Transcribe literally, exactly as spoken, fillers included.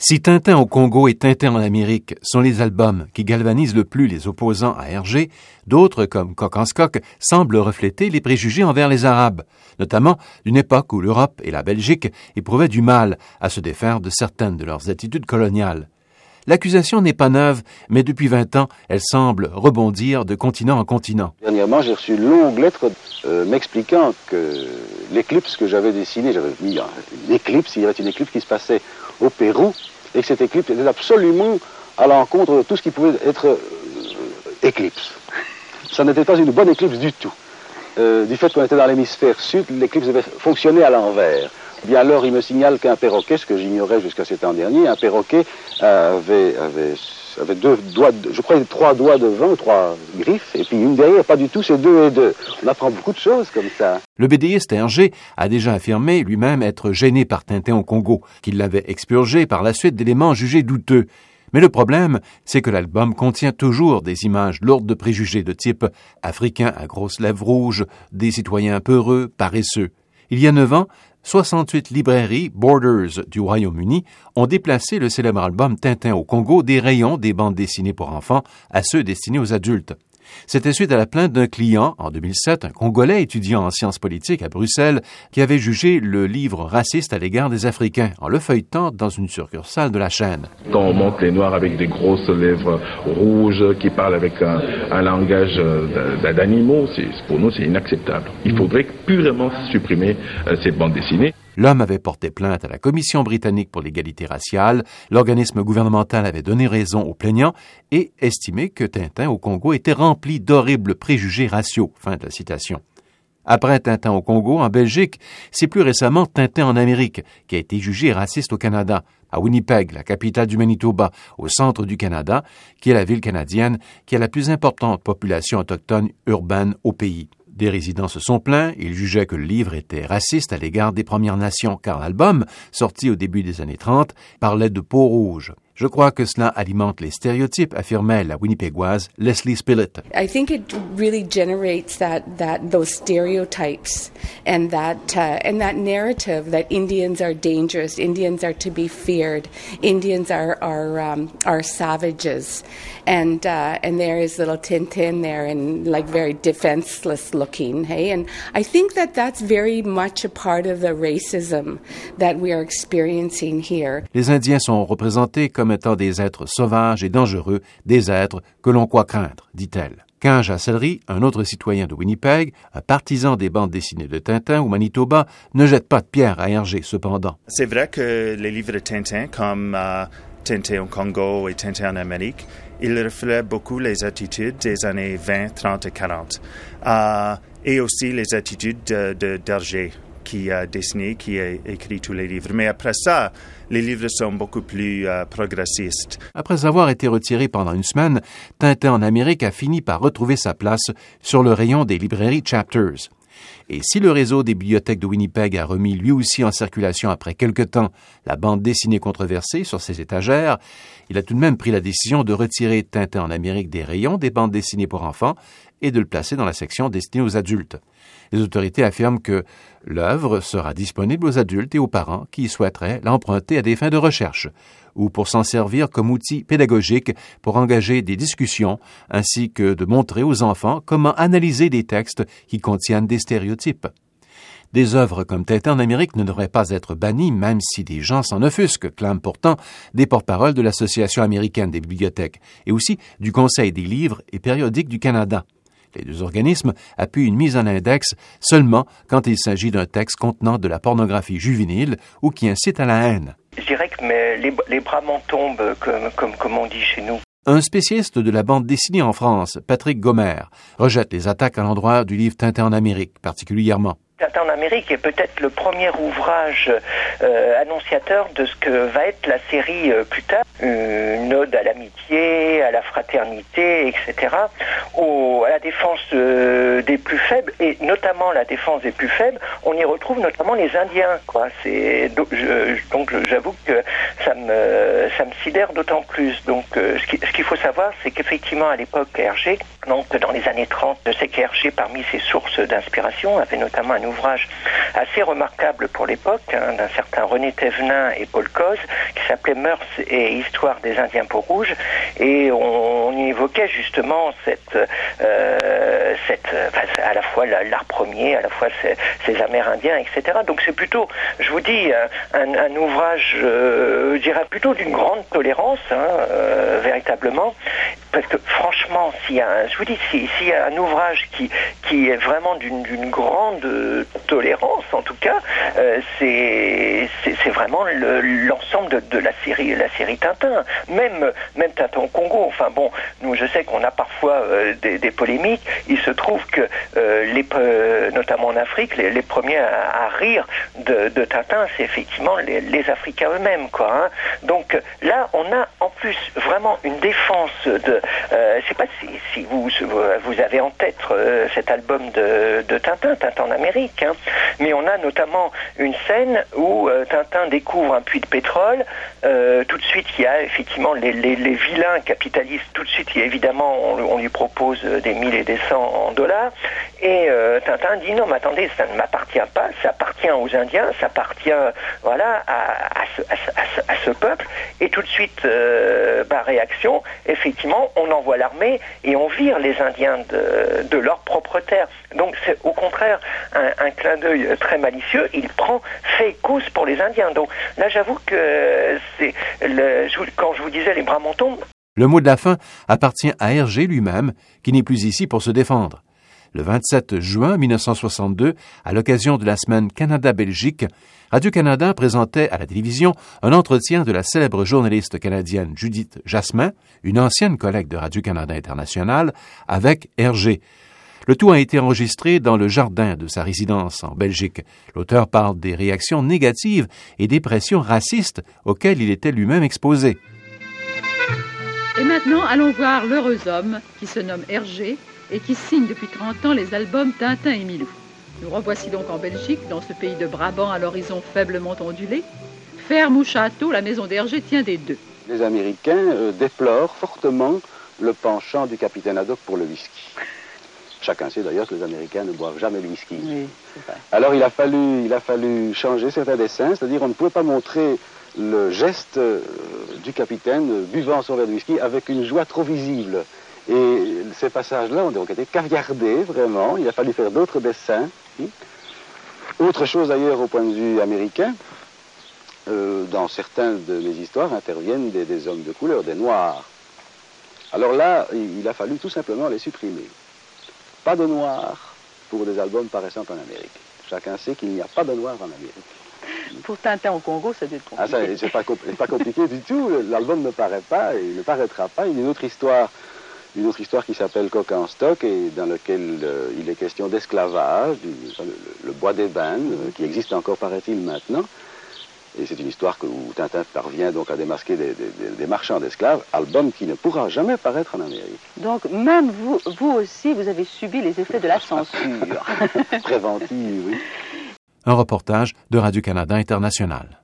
Si Tintin au Congo et Tintin en Amérique sont les albums qui galvanisent le plus les opposants à Hergé, d'autres, comme Coq en Scock, semblent refléter les préjugés envers les Arabes, notamment d'une époque où l'Europe et la Belgique éprouvaient du mal à se défaire de certaines de leurs attitudes coloniales. L'accusation n'est pas neuve, mais depuis vingt ans, elle semble rebondir de continent en continent. Dernièrement, j'ai reçu une longue lettre euh, m'expliquant que l'éclipse que j'avais dessinée, j'avais mis une éclipse, il y avait une éclipse qui se passait au Pérou, et que cette éclipse était absolument à l'encontre de tout ce qui pouvait être euh, éclipse. Ça n'était pas une bonne éclipse du tout. Euh, du fait qu'on était dans l'hémisphère sud, l'éclipse devait fonctionner à l'envers. Bien alors, il me signale qu'un perroquet, ce que j'ignorais jusqu'à cet an dernier, un perroquet avait, avait, avait deux doigts, de, je crois trois doigts devant, trois griffes, et puis une derrière, pas du tout, c'est deux et deux. On apprend beaucoup de choses comme ça. Le bédéiste Hergé a déjà affirmé lui-même être gêné par Tintin au Congo, qu'il l'avait expurgé par la suite d'éléments jugés douteux. Mais le problème, c'est que l'album contient toujours des images lourdes de préjugés de type africain à grosses lèvres rouges, des citoyens peureux, paresseux. Il y a neuf ans, soixante-huit librairies Borders du Royaume-Uni ont déplacé le célèbre album Tintin au Congo des rayons des bandes dessinées pour enfants à ceux destinés aux adultes. C'était suite à la plainte d'un client, en deux mille sept, un Congolais étudiant en sciences politiques à Bruxelles, qui avait jugé le livre raciste à l'égard des Africains, en le feuilletant dans une succursale de la chaîne. Quand on montre les Noirs avec des grosses lèvres rouges, qui parlent avec un, un langage d'animaux, c'est, pour nous c'est inacceptable. Il faudrait purement supprimer euh, ces bandes dessinées. L'homme avait porté plainte à la Commission britannique pour l'égalité raciale, l'organisme gouvernemental avait donné raison aux plaignants et estimé que Tintin au Congo était rempli d'horribles préjugés raciaux. Fin de la citation. Après Tintin au Congo, en Belgique, c'est plus récemment Tintin en Amérique qui a été jugé raciste au Canada, à Winnipeg, la capitale du Manitoba, au centre du Canada, qui est la ville canadienne qui a la plus importante population autochtone urbaine au pays. Des résidents se sont plaints, ils jugeaient que le livre était raciste à l'égard des Premières Nations, car l'album, sorti au début des années trente, parlait de peau rouge. Je crois que cela alimente les stéréotypes, affirmait la Winnipégoise Leslie Spillett. I think it really generates that that those stereotypes and that uh, and that narrative that Indians are dangerous, Indians are to be feared, Indians are are um, are savages, and uh, and there is little Tintin there and like very defenseless looking, hey, and I think that that's very much a part of the racism that we are experiencing here. Les Indiens sont représentés comme étant des êtres sauvages et dangereux, des êtres que l'on croit craindre, dit-elle. Quinge Asselry, un autre citoyen de Winnipeg, un partisan des bandes dessinées de Tintin au Manitoba, ne jette pas de pierre à Hergé, cependant. C'est vrai que les livres de Tintin, comme uh, Tintin au Congo et Tintin en Amérique, ils reflètent beaucoup les attitudes des années vingt, trente et quarante, uh, et aussi les attitudes de, de, d'Hergé, qui a dessiné, qui a écrit tous les livres. Mais après ça, les livres sont beaucoup plus euh, progressistes. Après avoir été retiré pendant une semaine, Tintin en Amérique a fini par retrouver sa place sur le rayon des librairies Chapters. Et si le réseau des bibliothèques de Winnipeg a remis lui aussi en circulation après quelque temps la bande dessinée controversée sur ses étagères, il a tout de même pris la décision de retirer Tintin en Amérique des rayons des bandes dessinées pour enfants et de le placer dans la section destinée aux adultes. Les autorités affirment que l'œuvre sera disponible aux adultes et aux parents qui souhaiteraient l'emprunter à des fins de recherche ou pour s'en servir comme outil pédagogique pour engager des discussions ainsi que de montrer aux enfants comment analyser des textes qui contiennent des stéréotypes. Des œuvres comme Tintin en Amérique ne devraient pas être bannies, même si des gens s'en offusquent, clament pourtant des porte-paroles de l'Association américaine des bibliothèques et aussi du Conseil des livres et périodiques du Canada. Les deux organismes appuient une mise en index seulement quand il s'agit d'un texte contenant de la pornographie juvénile ou qui incite à la haine. Je dirais que mes, les, les bras m'en tombent, comme, comme, comme on dit chez nous. Un spécialiste de la bande dessinée en France, Patrick Gomer, rejette les attaques à l'endroit du livre Tintin en Amérique, particulièrement. Tintin en Amérique est peut-être le premier ouvrage euh, annonciateur de ce que va être la série euh, plus tard. une ode à l'amitié, à la fraternité, et cetera, au, à la défense euh, des plus faibles, et notamment la défense des plus faibles, on y retrouve notamment les Indiens, quoi. C'est, donc, je, donc j'avoue que ça me, ça me sidère d'autant plus. Donc, euh, ce, qui, ce qu'il faut savoir, c'est qu'effectivement, à l'époque, Hergé, donc dans les années trente, je sais qu'Hergé, parmi ses sources d'inspiration, avait notamment un ouvrage assez remarquable pour l'époque, hein, d'un certain René Thévenin et Paul Coz, qui s'appelait Mœurs et Histoire des Indiens peau rouge, et on, on y évoquait justement cette, euh, cette, enfin, à la fois l'art premier, à la fois ces, ces Amérindiens, et cetera. Donc c'est plutôt, je vous dis, un, un ouvrage, euh, je dirais plutôt d'une grande tolérance, hein, euh, véritablement, parce que franchement, s'il y a, un, je vous dis, s'il si y a un ouvrage qui qui est vraiment d'une d'une grande tolérance, en tout cas, euh, c'est c'est vraiment le, l'ensemble de, de la série la série Tintin, même même Tintin au Congo. Enfin bon, nous je sais qu'on a parfois euh, des, des polémiques. Il se trouve que euh, les euh, notamment en Afrique, les, les premiers à, à rire de, de Tintin, c'est effectivement les, les Africains eux-mêmes, quoi. Hein. Donc là, on a en plus vraiment une défense de. Euh, je sais pas si, si vous vous avez en tête euh, cet album de, de Tintin, Tintin en Amérique, hein, mais on a notamment une scène où euh, Tintin découvre un puits de pétrole. Euh, tout de suite, il y a effectivement les, les, les vilains capitalistes. Tout de suite, il y a, évidemment, on, on lui propose des mille et des cents en dollars. Et euh, Tintin dit non, mais attendez, ça ne m'appartient pas, ça appartient aux Indiens, ça appartient, voilà, à, à, ce, à, ce, à ce peuple. Et tout de suite, euh, bah, réaction, effectivement, on envoie l'armée et on vire les Indiens de, de leur propre terre. Donc c'est au contraire un, un clin d'œil très malicieux. Il prend fait et cause pour les Indiens. Donc là, j'avoue que c'est le, quand je vous disais les Bramontons. Le mot de la fin appartient à Hergé lui-même, qui n'est plus ici pour se défendre. Le vingt-sept juin mille neuf cent soixante-deux, à l'occasion de la semaine Canada-Belgique, Radio-Canada présentait à la télévision un entretien de la célèbre journaliste canadienne Judith Jasmin, une ancienne collègue de Radio-Canada International, avec Hergé. Le tout a été enregistré dans le jardin de sa résidence en Belgique. L'auteur parle des réactions négatives et des pressions racistes auxquelles il était lui-même exposé. Et maintenant, allons voir l'heureux homme qui se nomme Hergé et qui signe depuis trente ans les albums Tintin et Milou. Nous revoici donc en Belgique, dans ce pays de Brabant à l'horizon faiblement ondulé. Ferme ou château, la maison d'Hergé tient des deux. Les Américains euh, déplorent fortement le penchant du capitaine Haddock pour le whisky. Chacun sait d'ailleurs que les Américains ne boivent jamais le whisky. Oui, c'est vrai. Alors il a fallu, il a fallu changer certains dessins, c'est-à-dire on ne pouvait pas montrer le geste euh, du capitaine euh, buvant son verre de whisky avec une joie trop visible. Et ces passages-là ont donc été caviardés, vraiment. Il a fallu faire d'autres dessins. Autre chose d'ailleurs au point de vue américain, euh, dans certaines de mes histoires interviennent des, des hommes de couleur, des noirs. Alors là, il, il a fallu tout simplement les supprimer. Pas de noirs pour des albums paraissant en Amérique. Chacun sait qu'il n'y a pas de noirs en Amérique. Pour Tintin au Congo, ça doit être compliqué. Ah, ça, c'est pas, compl- pas compliqué du tout. L'album ne paraît pas et il ne paraîtra pas. Il y a une autre histoire. Une autre histoire qui s'appelle Coq en stock et dans laquelle euh, il est question d'esclavage, du, le, le bois d'ébène, euh, qui existe encore, paraît-il, maintenant. Et c'est une histoire que, où Tintin parvient donc à démasquer des, des, des marchands d'esclaves, album qui ne pourra jamais paraître en Amérique. Donc même vous, vous aussi, vous avez subi les effets de la censure. Préventive, oui. Un reportage de Radio-Canada International.